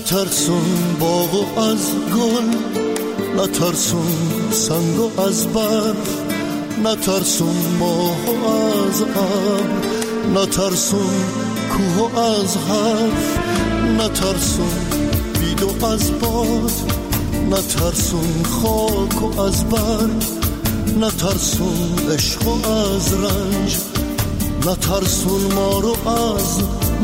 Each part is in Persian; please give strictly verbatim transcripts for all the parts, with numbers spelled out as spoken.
نترسون باغ از گل، نترسون سنگ از برف، نترسون ماه از ابر، نترسون کوه از حرف، نترسون بید از باد، نترسون خاک و از برگ، نترسون عشق و از رنج، نترسون ما رو از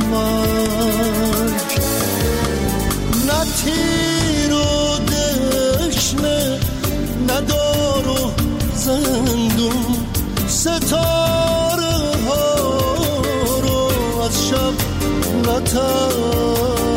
مرگ. نه تیر و دشنه، نه دار و زندون، ستاره ها رو از شب نترسون.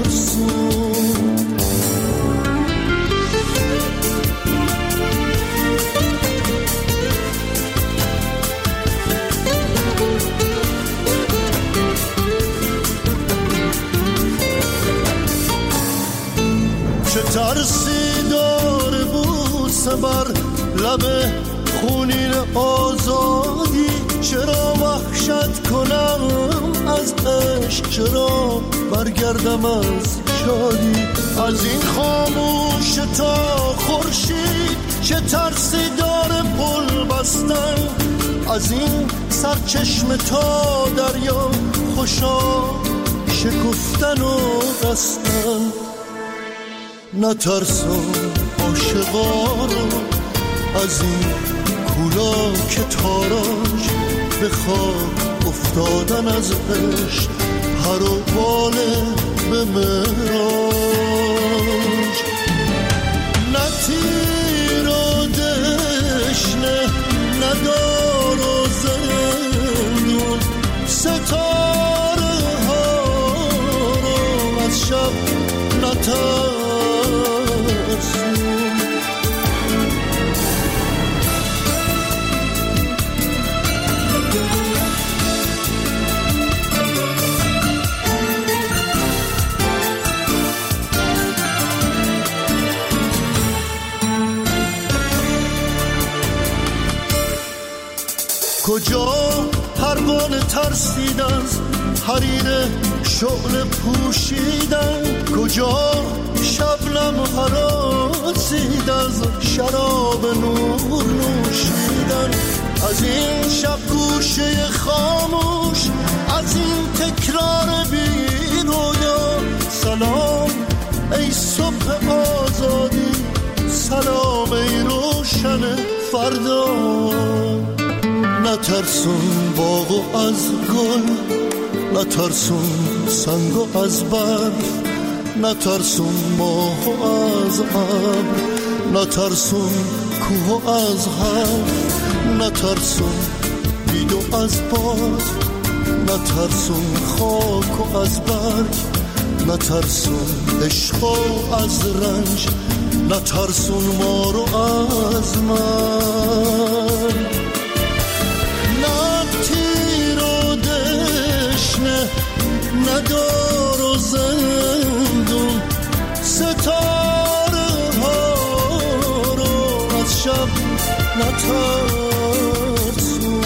چه ترسی داره بوسه بر لب خونین آزادی، چرا وحشت کنم از عشق، چرا برگردم از شادی. از این خاموش تا خورشید چه ترسی داره پل بستن، از این سرچشمه تا دریا خوشا شکفتن و رستن. نترسون عاشقا رو از این کولا که تاراج، به خاک افتادن از عشق هر و باله به معراج. نه تیر و دشنه، نه دار و زندون، ستاره ها رو از شب نترسون. کجا پروانه ترسید از حریر شعله پوشیدن، کجا شبنم هراسید از شراب نور نوشیدن. از این شب گوشه خاموش، از این تکرار بی رویا، سلام ای صبح آزادی، سلام ای روشن فردا. نترسون باغ از گل، نترسون سنگ از برف، نترسون ماه از ابر، نترسون کوه از حرف، نترسون بید از باد، نترسون خاک و از برگ، نترسون عشق و از رنج، نترسون ما رو از مرگ. نه دار و زندون، ستاره ها رو از شب نترسون.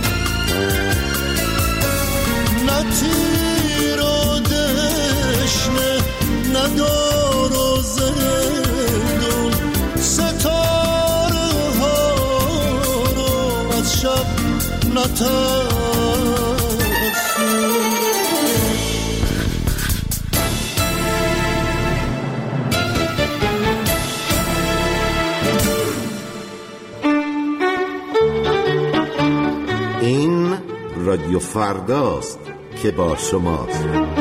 نه تیر و دشنه، نه دار و زندون، ستاره ها رو از شب نترسون. رادیو فرداست که با شماست.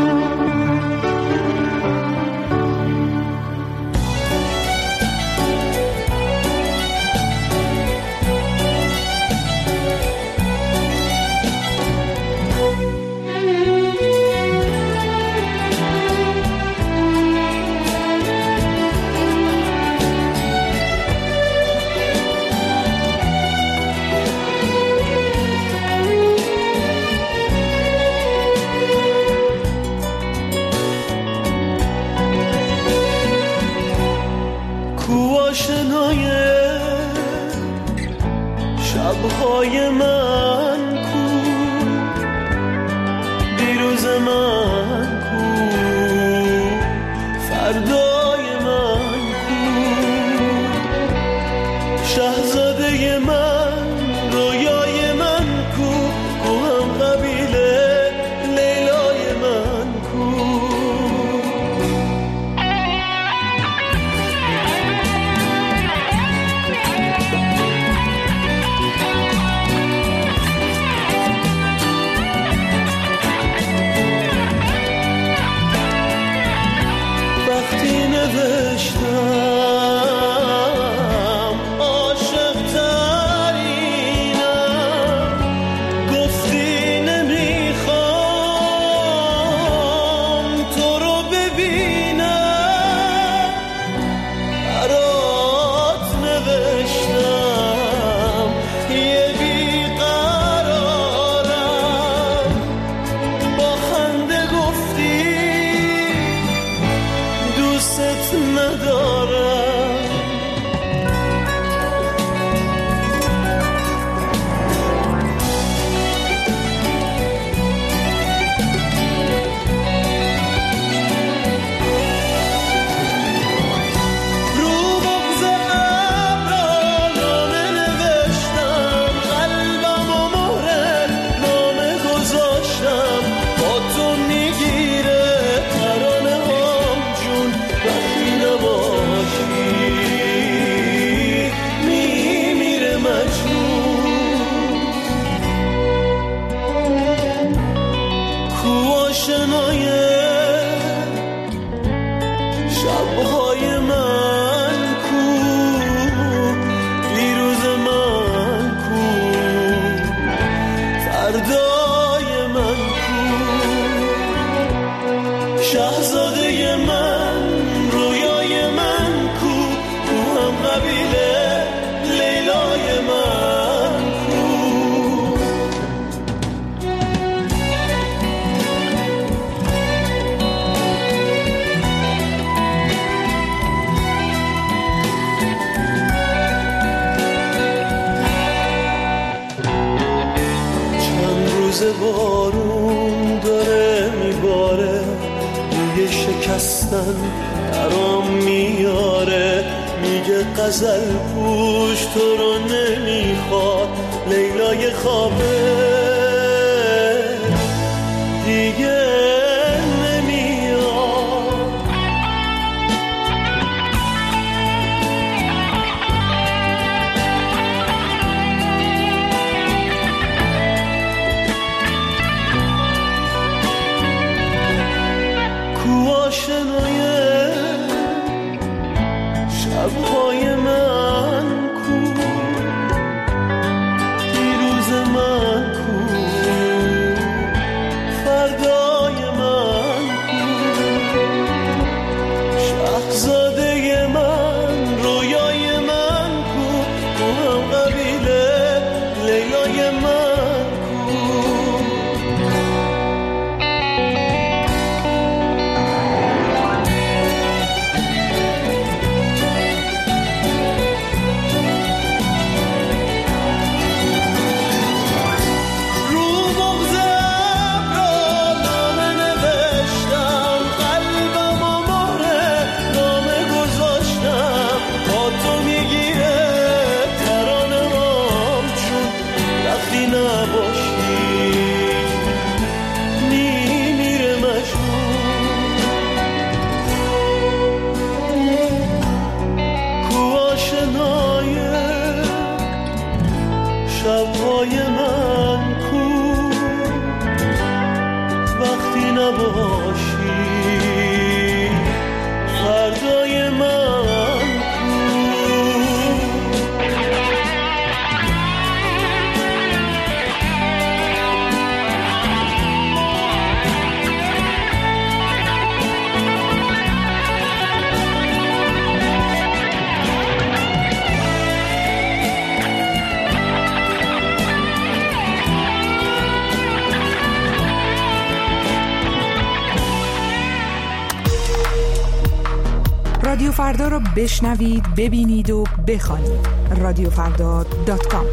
شبهای من کو، دیروز من کو، شکستن درام میاره، میگه غزل پوش تو رو نمیخواد، لیلای خوابه دیگه شب‌های من کو، دیروز من کو، فردای من کو، شاهزاده من، رویای من کو، تو هم قبیله لیلای من کو. شب‌های من کو، وقتی نباشی فردای من رادیو فردا رو بشنوید، ببینید و بخوانید. رادیو فردا دات کام.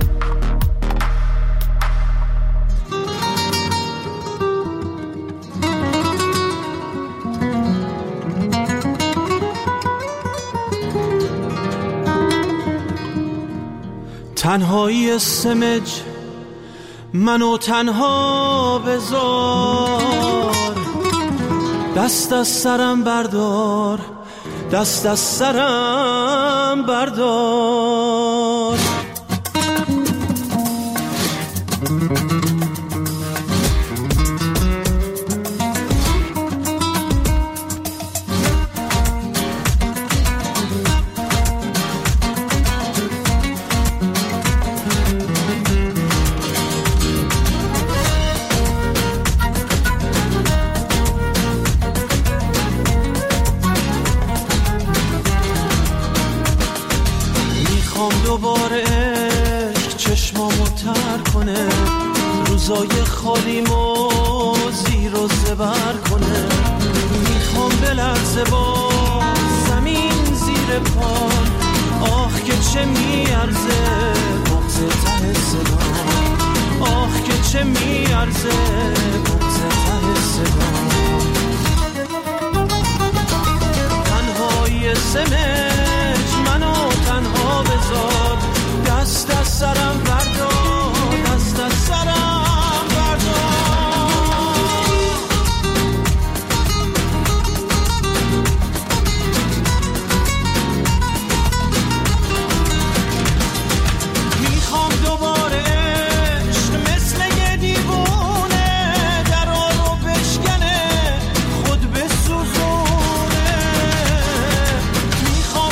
تنهایی سمج منو تنها بذار، دست از سرم بردار، دست از سرم بردار. دوباره عشق چشمامو تر کنه، روزای خالیمو زیر و زبر کنه. میخوام بلرزه با زمین زیر پام، آخ که چه میارزه بغض ته صدام، آخ که چه میارزه بغض ته صدام. تنهایی سمج منو تنها بذار، دست از سرم بردار، دست از سرم بردار. میخوام دوباره عشق مثل یه دیوونه درا رو بشکنه، خود بسوزونه. میخوام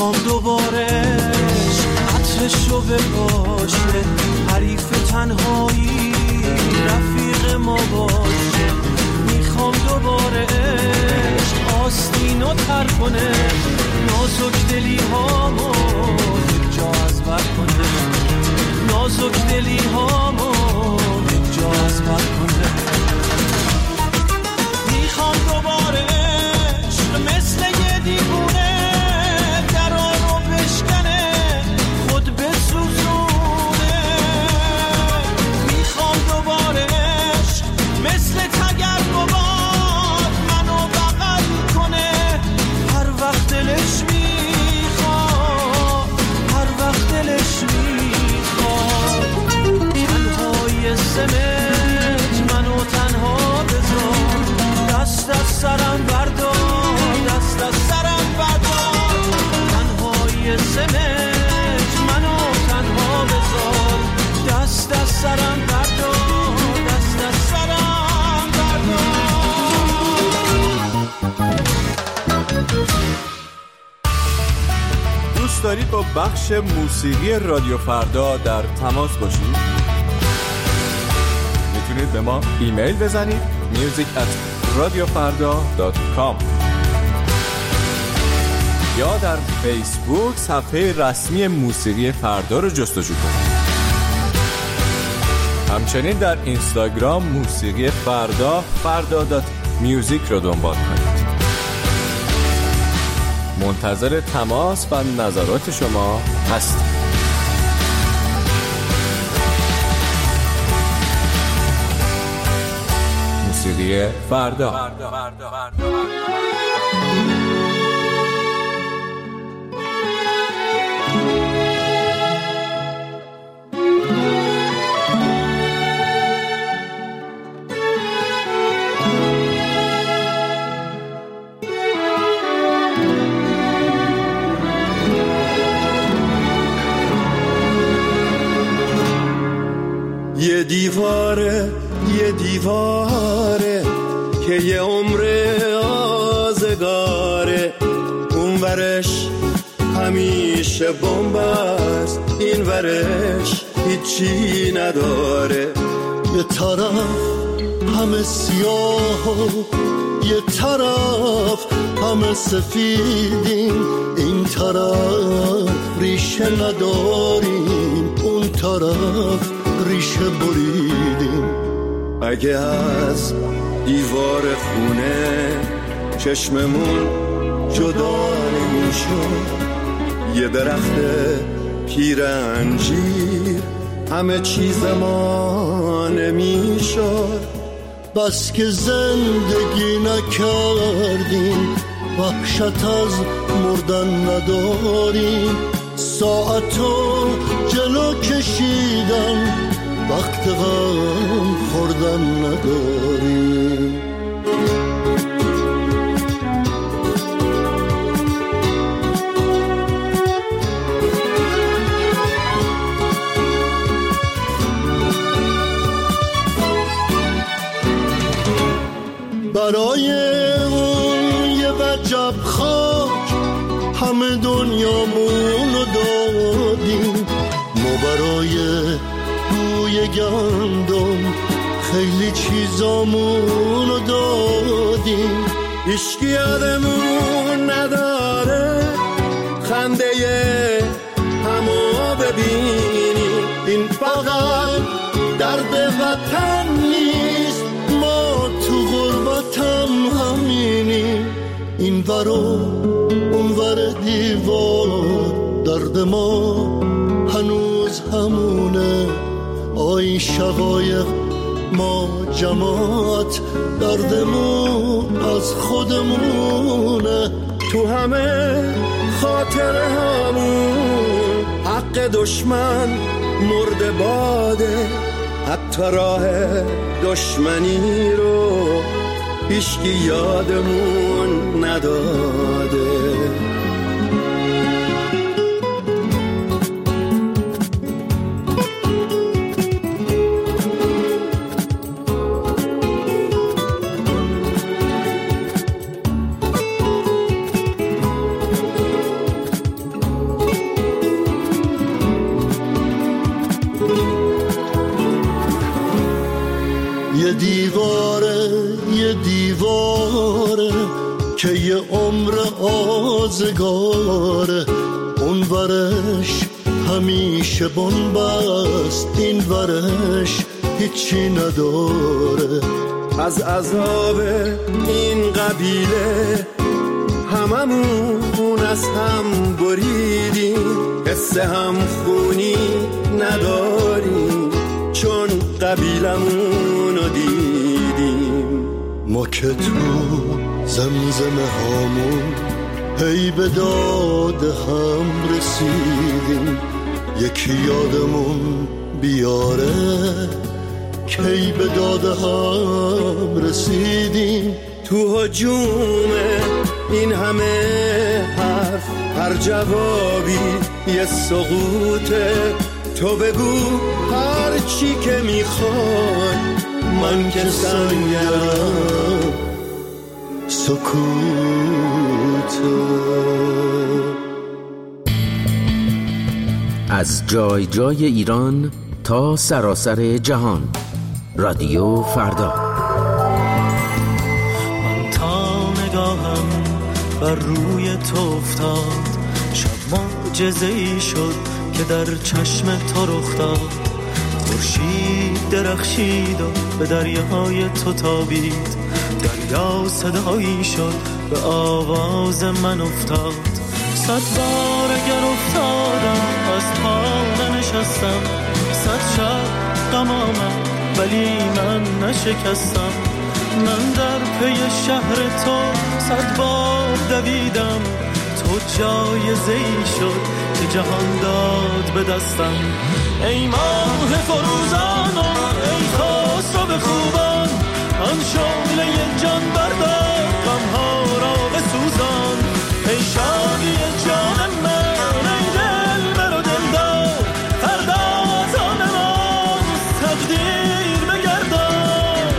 میخوام دوباره عطرشو بپاشه، حریف تنهایی رفیق ما باشه. میخوام دوباره عشق آستینو تر کنه، نازک دلی هامو یک جا از بر کنه، نازک دلی هامو یک جا از بر کنه. میخوام دوباره عشق مثل یه دیوونه درا رو بشکنه، خود بسوزونه. میخوام دوباره عشق مثل تگرگوات منو بغل کنه، هر وقت دلش میخواد، هر وقت دلش میخواد. تنهای سمت منو تنها بذار، دست از سرم بردار، دست از سرم بردار. تنهای سمت منو تنها بذار، دست از سرم بردار، دست از سرم بردار. دوست دارید با بخش موسیقی رادیو فردا در تماس باشید؟ میتونید به ما ایمیل بزنید music at radiofarda dot com یا در فیسبوک صفحه رسمی موسیقی فردا رو جستجو کنید. همچنین در اینستاگرام موسیقی فردا فردا دات میوزیک رو دنبال کنید. منتظر تماس و نظرات شما هستیم. موسیقی فردا. یه دیواره یه دیواره که یه عمر آزگاره، اون ورش همیشه بمب است، این ورش هیچی نداره. یه طرف همه سیاه و یه طرف همه سفیدیم، این طرف ریشه نداریم، اون طرف ریشه بریدیم. اگه از دیوار خونه چشممون جدا نمیشد، یه درخت پیر انجیر همه چیز ما نمیشد. بس که زندگی نکردیم، وحشت از مردن نداریم، ساعتو جلو کشیدن وقت غم خوردن نداریم. برای اون یه وجب خاک همه دنیامونو دادیم، ما برای بوی گندم خیلی چیزامونو دادیم. هیچکی یادمون نداره خنده همو ببینیم، این فقط درد وطن نیست، ما تو غربتم همینیم. این ورو اون ور دیوار درد ما هنوز همونه، آی شقایق ما جماعت دردمون از خودمونه. تو همه خاطر همون حق دشمن مرده باده، حتی راه دشمنی رو هیچکی یادمون نداده. داره که یه عمر آزگاره، اون ورش همیشه بنبست، این ورش هیچی نداره. از عذاب این قبیله هممون از هم بریدیم، قصه هم خونی نداریم چون قبیلمون رو دیدیم. ما که تو زمزمه هامون هی به داد هم رسیدیم، یکی یادمون بیاره کی به داد هم رسیدیم. تو هجوم این همه حرف هر جوابی یه سقوطه، تو بگو هر چی که میخوای من که سنگرم سکوته. از جای جای ایران تا سراسر جهان، رادیو فردا. من تا نگاهم بر روی تو افتاد، شب معجزه‌ای شد که در چشم تو رخ داد. خورشید درخشید و به دریای تو تابید، دریا صدایی شد به آواز من افتاد. صد بار اگر افتادم از پا ننشستم، صد شب غم آمد ولی من نشکستم. من در پی شهر تو صد بار دویدم، تو جایزه‌ای شد که جهان داد به دستم. ای ماه فروزان و ای خسرو خوبان، آن شعله جان بردار غم‌ها را بسوزان. ای شادی جان من، ای دل بر و دلدار، فردا از آن ماست تقدیر بگردان.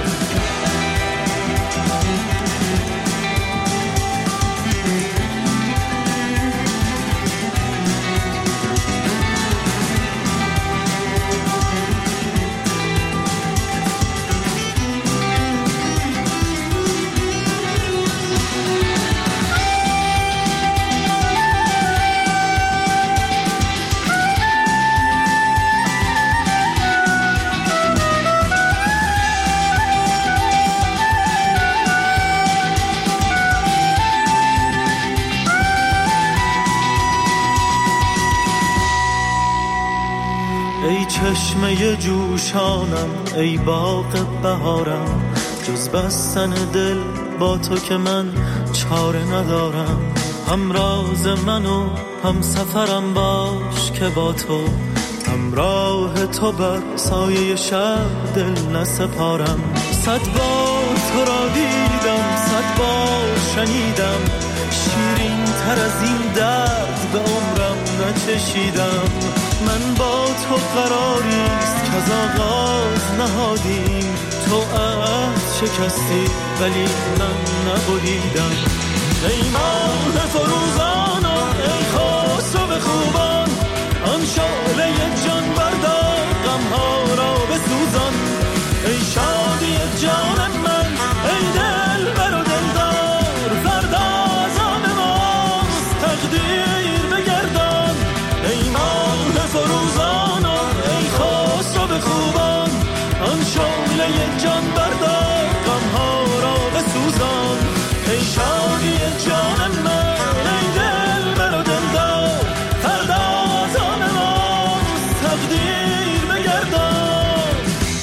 ای چشمه جوشانم، ای باغ بهارم، جز بستن دل با تو که من چاره ندارم. هم راز من و هم سفرم باش که با تو، همراه تو بر سایه شب دل نسپارم. صد بار تو را دیدم، صد بار شنیدم، شیرین تر از این درد به عمرم نچشیدم. من با تو قراریست که از آغاز نهادیم، تو عهد شکستی ولی من نبریدم. ای ماه فروزان و ای خسرو خوبان، آن شعله جان بردار غم‌ها را بسوزان. ای شادی جان من، ای دل بر و دلدار، فردا از آن ماست تقدیر بگردان. ای ماه فروزان و ای خسرو خوبان، آن شعله جان بردار غم‌ها را بسوزان. ای شادی جان من، ای دل بر و دلدار، فردا از آن ماست تقدیر بگردان.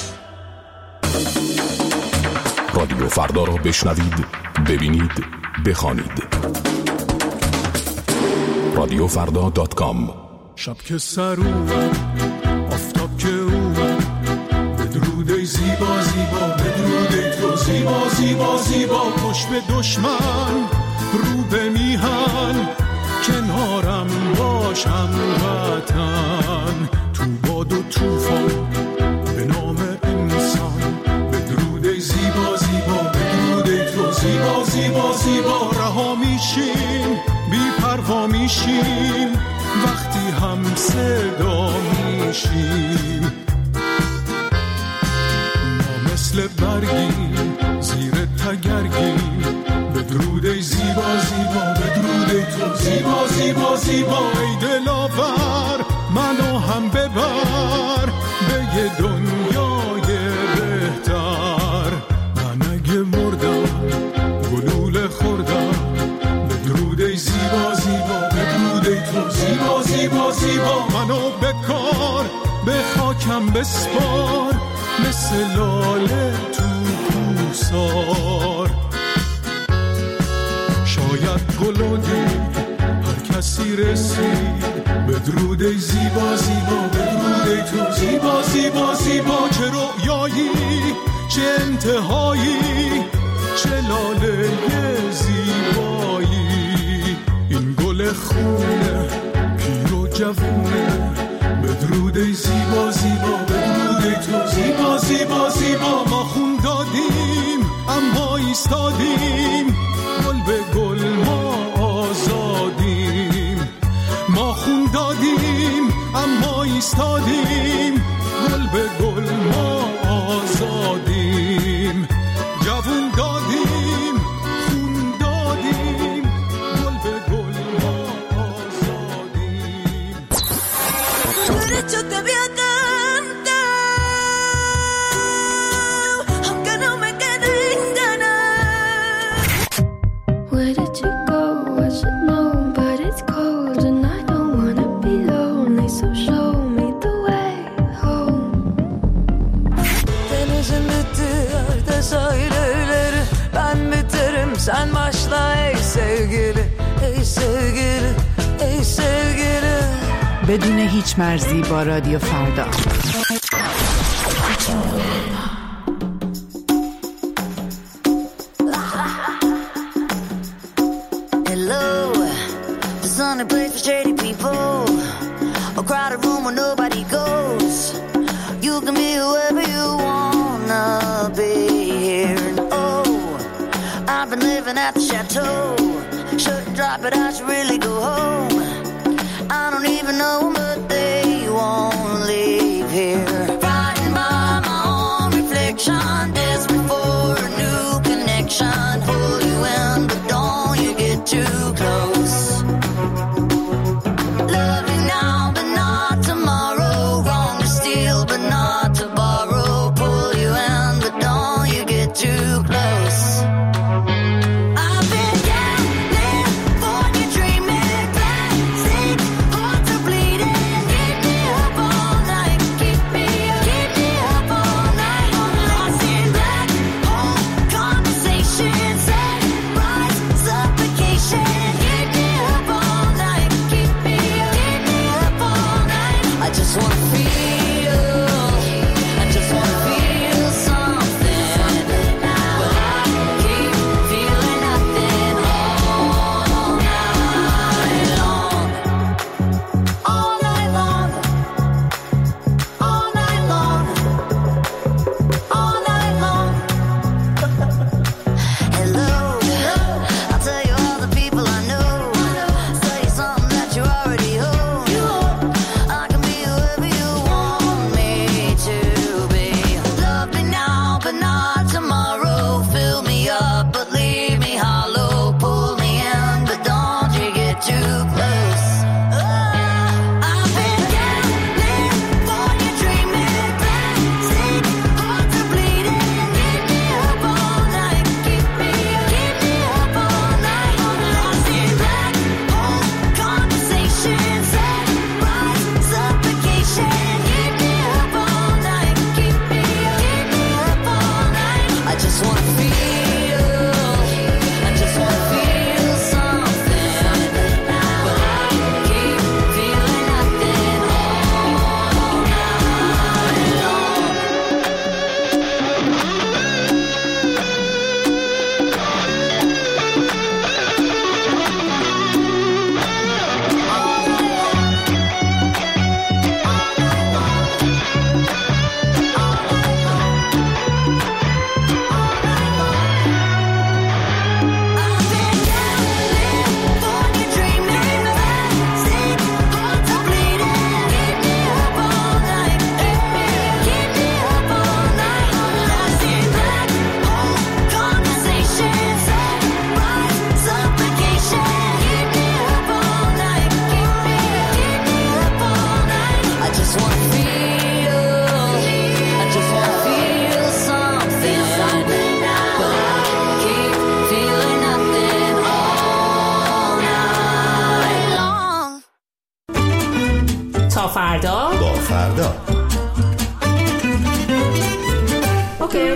رادیو فردا را بشنوید، ببینید، بخوانید. رادیو فردا دات کام. شب که سر اومد، آفتاب که اومد، بدرود ای زیبا زیبا، بدرود ای تو زیبا زیبا زیبا. پشت به دشمن رو به میهن، کنارم باشم وطن. تو باد و توفان به نام انسان، بدرود ای زیبا زیبا، بدرود ای تو زیبا زیبا زیبا. رها میشیم، بی پروا میشیم، وقتی هم صدا میشیم. ما مثل برگیم زیر تگرگیم، به زیبا بدرود تو زیبا زیبا زیبا ای دلاور منو هم ببر به یه دنیای بهتر. من اگه مردم گلوله خوردم بدرود ای زیبا زیبا بدرود ای تو زیبا زیبا زیبا منو بکار به خاکم بسپار مثل لاله تو کوسار. شاید گلودی هر کسی رسید بدرود ای زیبا زیبا بدرود ای تو زیبا زیبا زیبا. چه رویایی چه انتهایی چه لاله زیبایی. این گل خونه پیر و جوونه بدرود ای زیبا زیبا بدرود ای تو زیبا زیبا زیبا. ما خون دادیم اما ایستادیم گل به گل ما آزادیم. ما خون دادیم اما ایستادیم گل به گل ما آزادیم. جوون دادیم خون دادیم گل به گل ما آزادیم. Yo te voy a cantar, aunque no me queden ganas. Where did you go? I should know, but it's cold and I don't wanna be lonely. So show me the way home. Denizin bitti yerde sahilleri, ben biterim sen başla ey sevgili, ey sevgili, ey sevgili. بدون هیچ مرزی با رادیو فردا. Hello, there's only place for shady people, a crowded room where nobody goes. You can be whoever you wanna be here. And oh, I've been living at the chateau. Shouldn't drop it, I should really go home. I don't even know them, but they won't leave here. Frightened by my own reflection, desperate for a new connection. Pull you in, but don't you get too close. Love you now, but not tomorrow. Wrong to steal, but not to borrow. Pull you in, but don't you get too close. Say تا فردا با فردا. اوکی.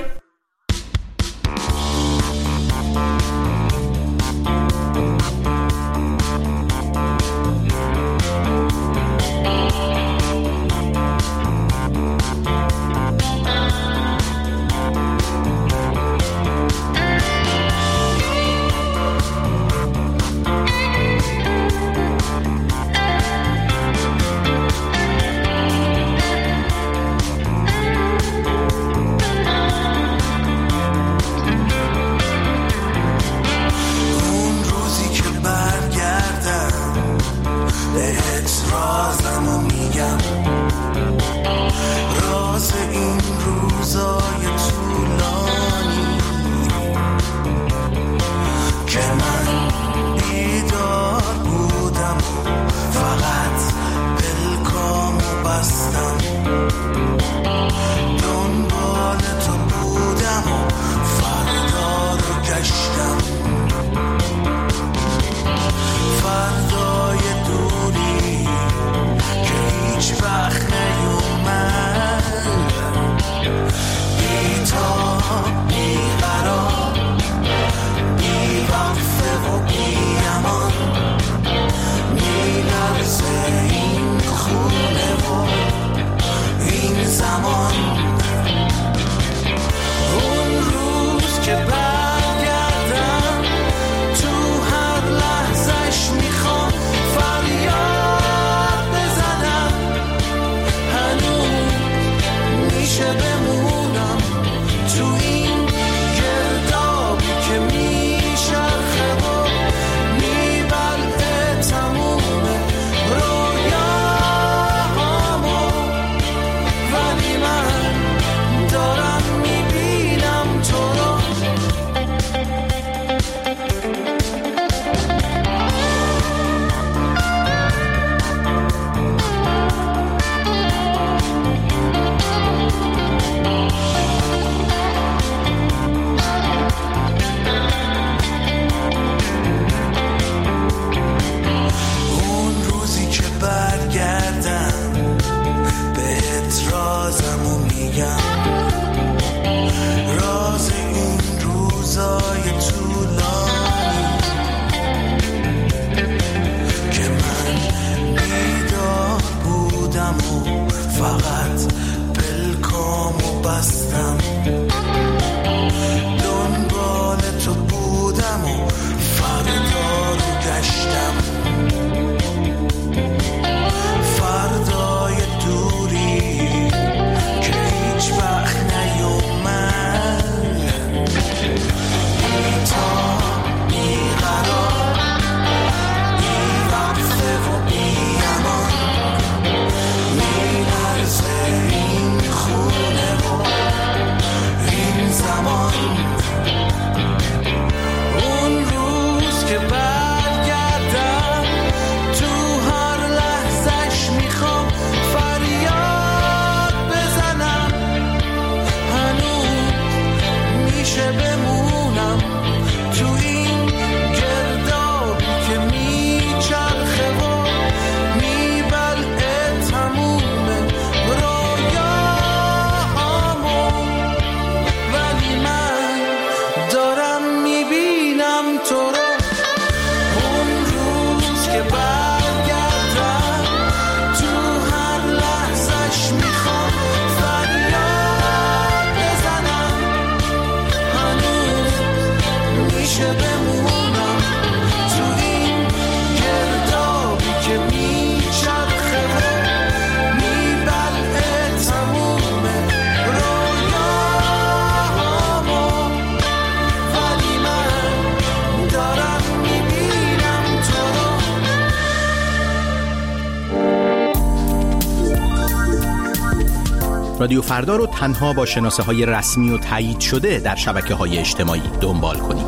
رادیو فردا رو تنها با شناسه های رسمی و تایید شده در شبکه های اجتماعی دنبال کنید.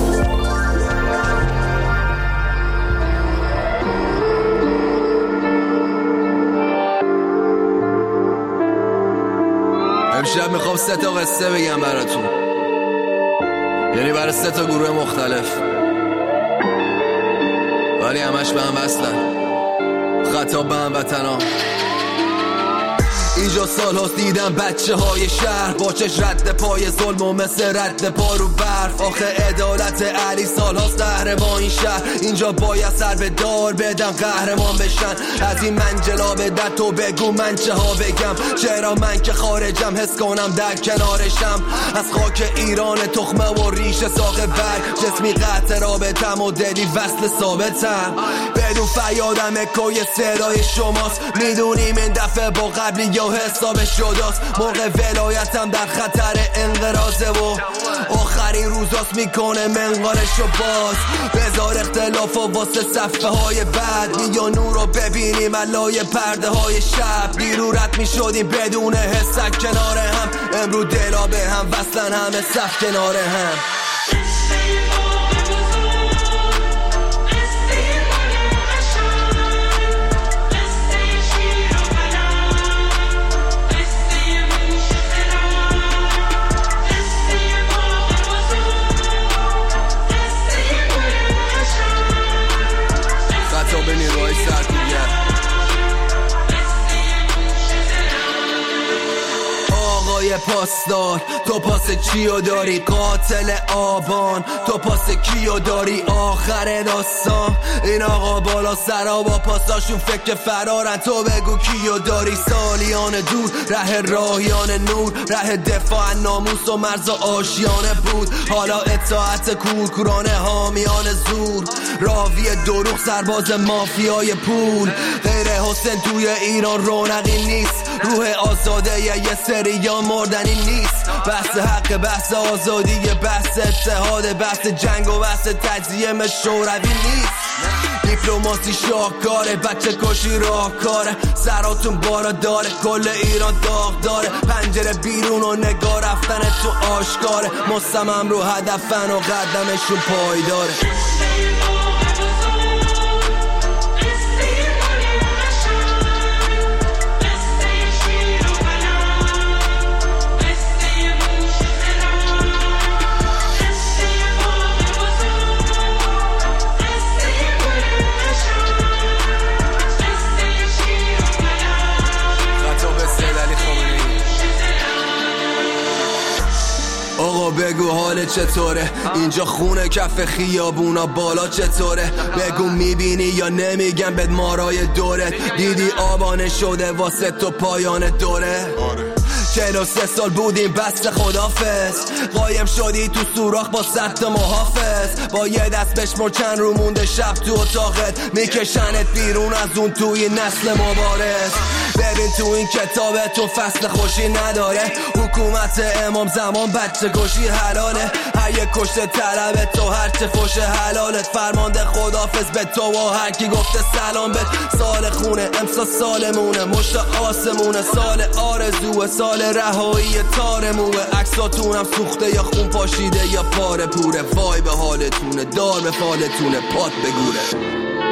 امشب میخوام سه تا قصه بگم براتون، یعنی برای سه تا گروه مختلف، ولی همش به هم وصلن. خطاب به هموطنا. اینجا سال هاست دیدم بچه های شهر با چش رد پای ظلم و مثل رد پا رو برف. آخه عدالت علی سال هاست قهرمان این شهر. اینجا باید سر به دار بدن قهرمان بشن. از این منجلا به در تو بگو من چه ها بگم. چرا من که خارجم حس کنم در کنارشم. از خاک ایران تخمه و ریش ساق برگ. جسمی قطع رابطم و دلی وصل ثابتم. بدون فریادم اکوی صدای شماست. میدونیم این دفعه با قبلی یا حساب شداست. موقع ولایتم در خطر انقراضه و آخرین روزاست میکنه منقارشو باز. بذار اختلاف و واسه صفحه های بعد. بیا نور رو ببینیم علای پرده های شب. دیرو رد میشدیم بدون حسک کنار هم. امرو دلا به هم وصلن همه صف کنار هم. پاسدار تو پاس چیو داری؟ قاتل آبان تو پاس کیو داری؟ آخر داستان این آقا بالا سرا با پاساشون فکر فرارن. تو بگو کیو داری؟ سالیان دور ره راهیان نور. ره دفاع ناموس و مرز آشیانه بود. حالا اطاعت کورکورانه حامیان زور. راوی دروغ سرباز مافیای پول. غیر حسین توی ایران رونقی نیست. روح آزاده یه سریا مردنی نیست. بحث حق بحث آزادی بحث اتحاد بحث جنگ و بحث تجزیه شوروی نیست. دیپلماسی شاهکاره بچه کشی راهکاره. سراتون بالا داره کل ایران داغ داره. پنجره بیرون و نگاه رفتن تو آشکاره. مصمم رو هدفن و قدمشون پایداره. آقا بگو حال چطوره؟ اینجا خونه کف خیابونا بالا چطوره؟ بگو میبینی یا نمیگم بد مارای دورت. دیدی آبانه شده واسه تو پایان دوره. چهل و سه سال بودیم بسته خدافز. قایم شدی تو سوراخ با صد محافظ. با یه دست بشمر چند رو مونده شب تو اتاقت. میکشنت بیرون از اون توی نسل مبارز. ببین تو این کتابه تو فصل خوشی نداره. حکومت امام زمان بچه کشی حلاله. هر یک کشته طلبه تو هرچه فوش حلالت. فرمانده خدافز به تو و هر کی گفته سلام بد. سال خونه امسا سالمونه. مشت آسمونه سال آرزوه. سال رهایی تار موه. عکساتونم سوخته یا خون پاشیده یا پاره پوره. وای به حالتونه دار به فالتونه پات بگوره.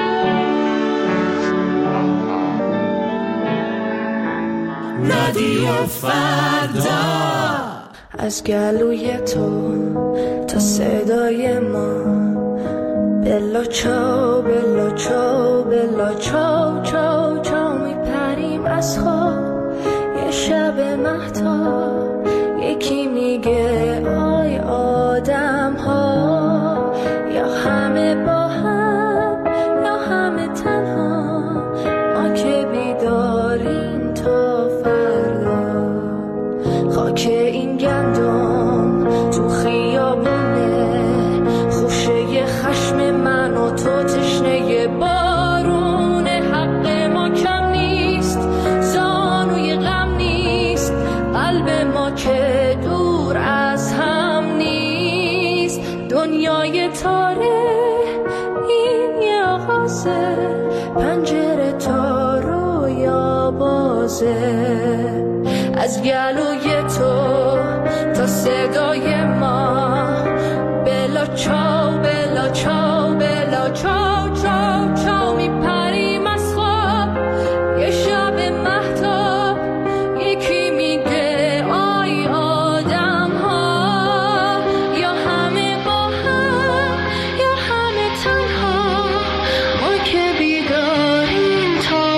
رادیو فردا از گلوی تو تا صدای ما. بلا چاو بلا چاو بلا چاو چاو چاو میپریم از خواب. یه شب مهتاب یکی میگه آی آدم ها. یا همه با هم یا همه تنها. ما که بیداریم تا فردا. خاک این گندم تو خیابونه. خوشه خشم من و تو تشنه بارون. حق ما کم نیست زانوی غم نیست. قلب ما که دور از هم نیست. دنیای تاره این یه آغازه. پنجره تا رویا بازه. از گلوی تو تا صدای ما. بلا چاو بلا چاو بلا چاو چاو چاو میپریم از خواب. یه شب مهتاب یکی میگه آی آدم ها. یا همه با هم یا همه تنها. ما که بیداریم تا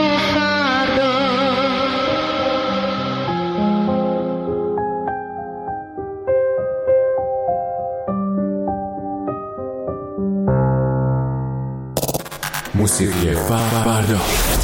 موسیقی فردا.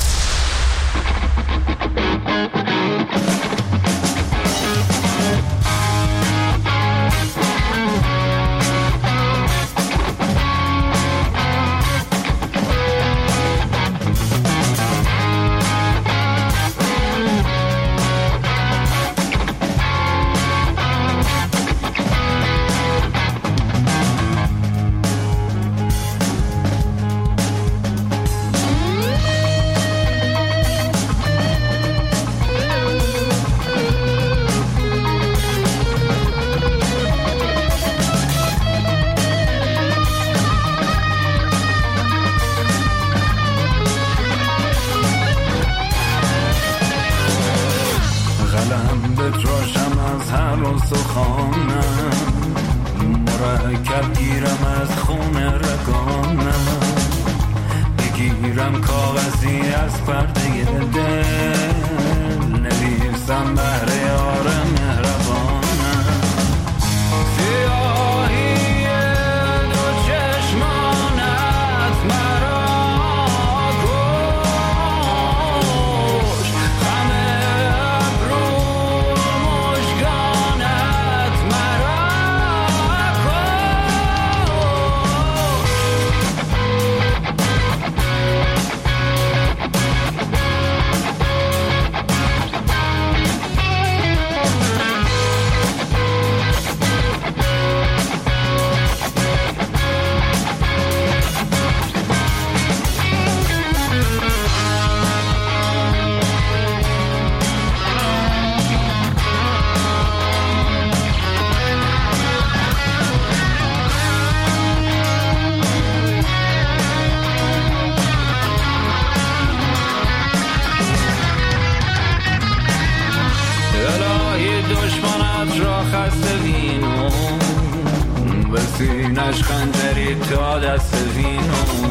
سینش خنجری تا دست وینو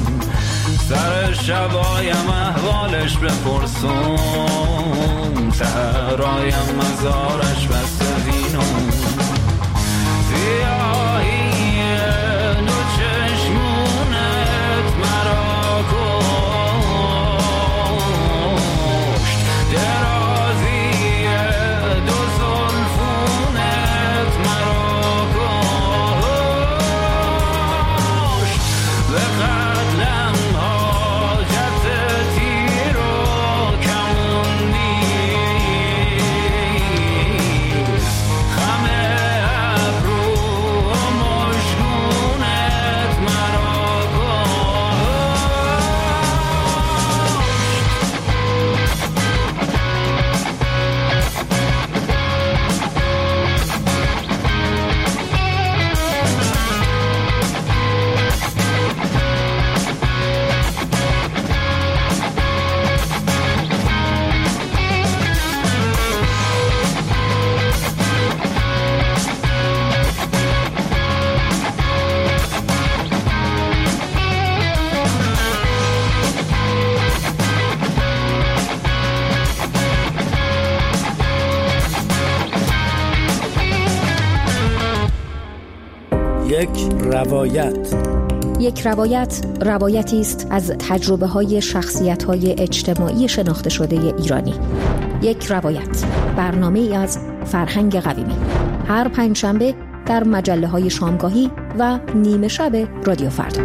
سر شبایم احوالش بپرسم سهرایم مزارش بست وینو سیاهی دو چشمونت مرا کشت درازی دو زلفونت مرا کشت به قتلم حاجت تیر و کمون نیست خم ابرو و مشکونت مرا یک روایت یک روایت روایتی است از تجربه های شخصیت های اجتماعی شناخته شده ایرانی. یک روایت، برنامه ای از فرهنگ قویمی، هر پنجشنبه در مجله های شامگاهی و نیمه شب رادیو فردا.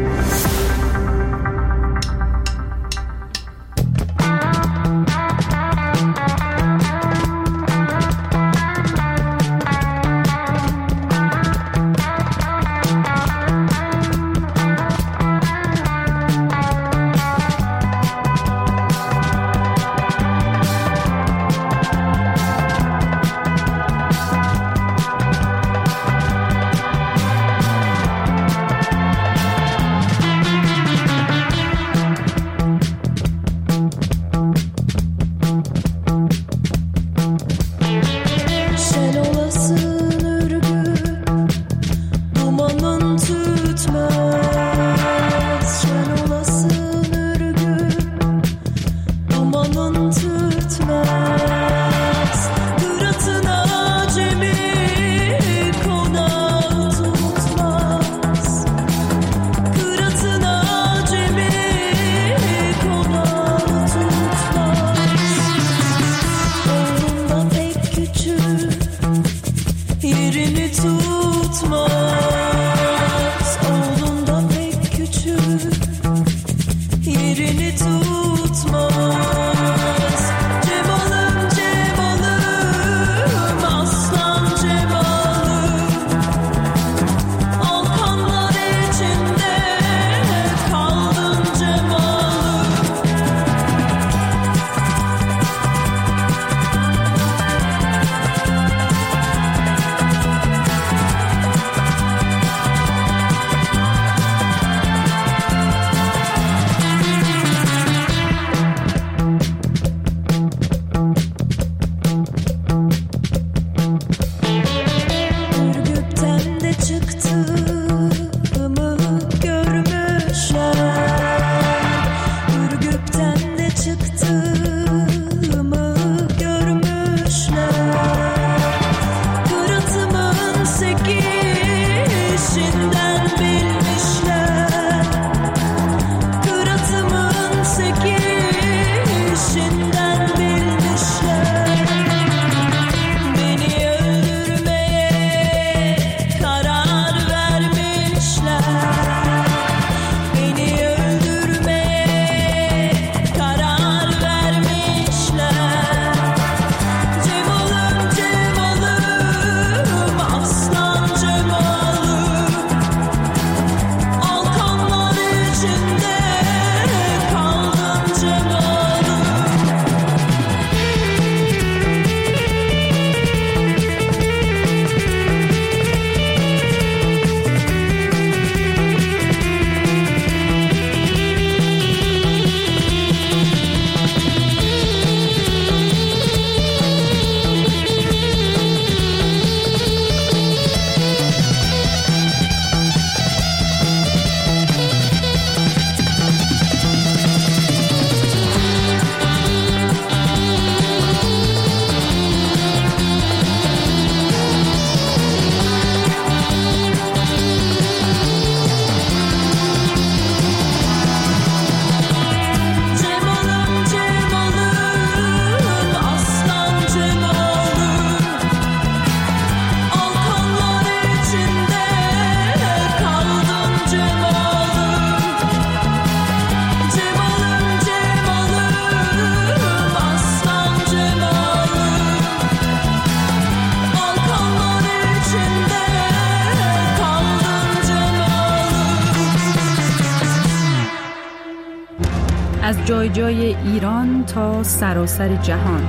از جای جای ایران تا سراسر جهان.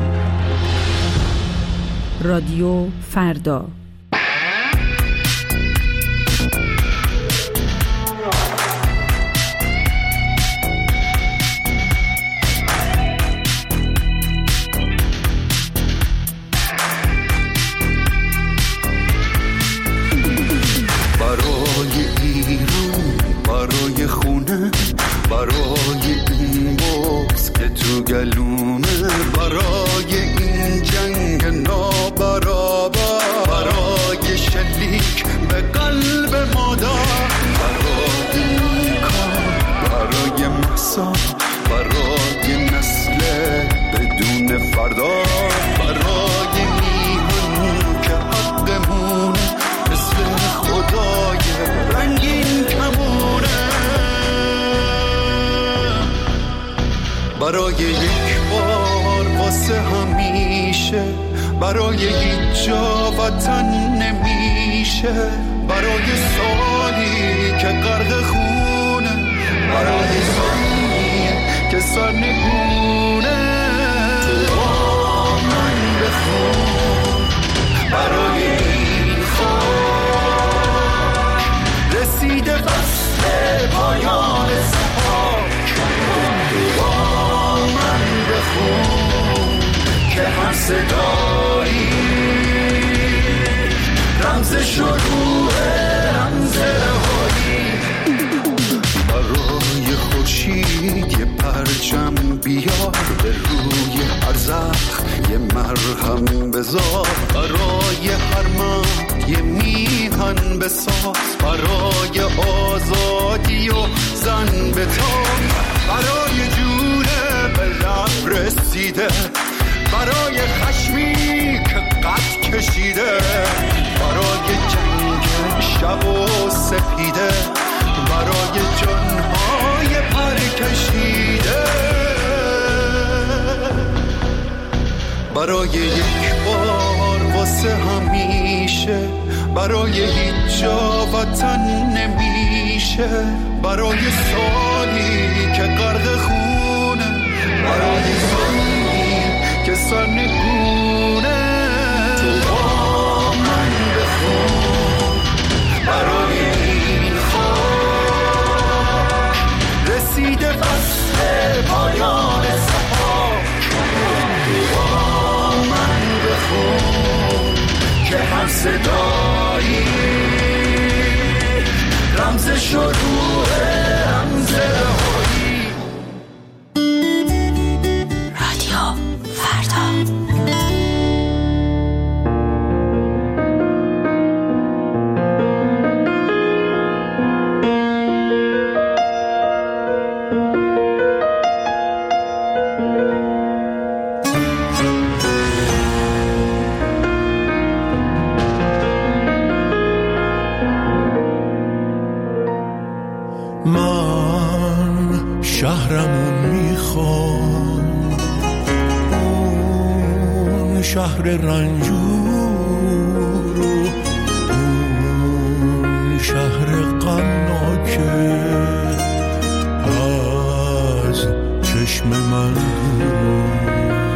رادیو فردا. برای ایران، برای خونه، برای این بغض که تو گلومه، برای این جنگ نابرابر، برای شلیک به قلب مادر، برای این کار، برای محسا، برای نسل بدون فردا، برای میهن که حقمونه مثل خدای رنگین کمونه، برای یک بار واسه همیشه، برای هیچ جا وطن نمیشه، برای سالی که غرق خونه، برای زمینی که سرنگونه، تو با من بخون، برای این خاک رسیده فصل پایان سپاک، تو با من بخون که هر صدایی رمز شروع رمز رهایی، برای خورشید یه پرچم بیار، به روی هر زخم یه مرهم بذار، برای هر مرد یه میهن بساز، برای آزادی و زن بتاب، برای جونه به لب رسیده، برای خشمی که قد کشیده، برای جنگ شب و سپیده، برای جانهای پر کشیده، برای یک بار واسه همیشه، برای هیچ جا وطن نمیشه، برای سالی که غرق خونه، برای زمینی که سرنگونه، تو با من بخون، برای این خاک رسیده فصل پایان سپاک، تو با من بخون که هر صدایی رمز شروع رمز رهایی. رادیو فردا. من شهرمون میخوام، اون شهر رنجور، اون شهر غمناکه از چشم من دور،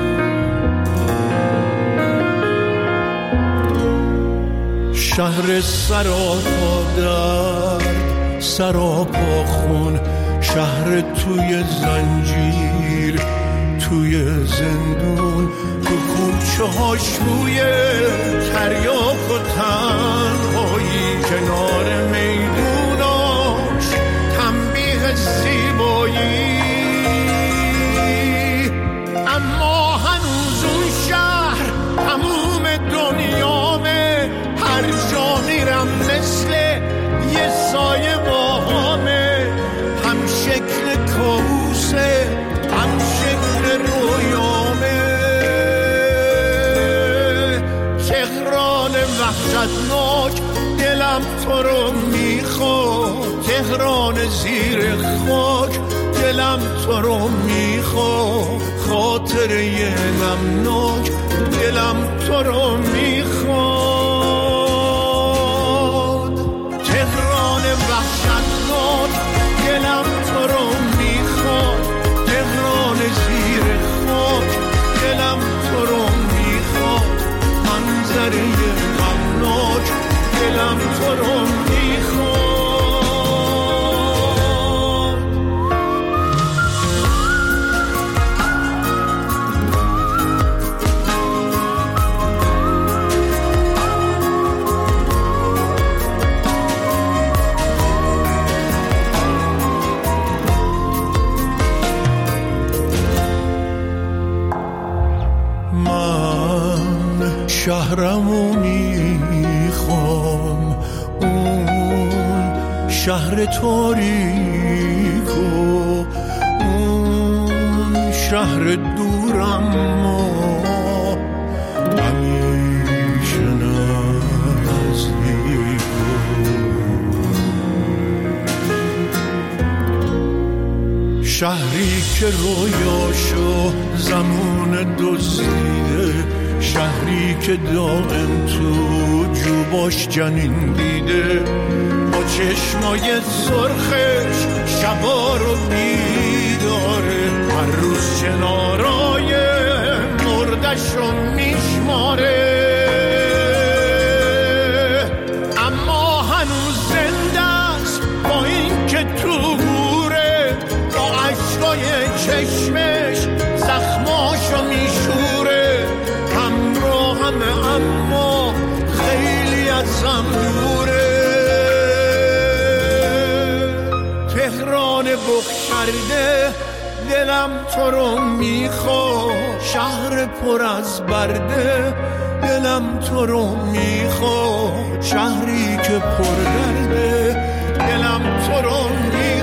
شهر سراپا درد، سراپا خون، شهر توی زنجیر، توی زندون، تو کوچه هاش روی تریاک و تنهایی، کنار میدوناش تنبیه زیبایی، اما هنوز اون شهر تموم دنیامه، هر جا میرم مثل یه سایه با همه، هم شکل کابوسه هم شکل رویامه، تهران وحشتناک دلم تو رو میخواد، تهران زیر خاک دلم تو رو میخواد، خاطره غمناک دلم تو رو میخواد، تهران وحشتناک دلم تو رو میخواد، شهرمو میخوام، اون شهر تاریکو، اون شهر دورم ما همیشه نزدیکو. شهری که رویاشو زمان دزدیده، شهری که دائم تو جوباش جنین دیده، با چشمای سرخش شبا رو بیداره، هر روز کنارای مردش رو میشماره، اما هنوز زنده است با این که تو گوره، با عشقای چشمش زخماشو میشوره، همراهمه اما خیلی ازم دوره. تهران بخشرده دلم تو رو میخوا، شهر پر از برده دلم تو رو میخوا، شهری که پر درده دلم تو رو میخوا.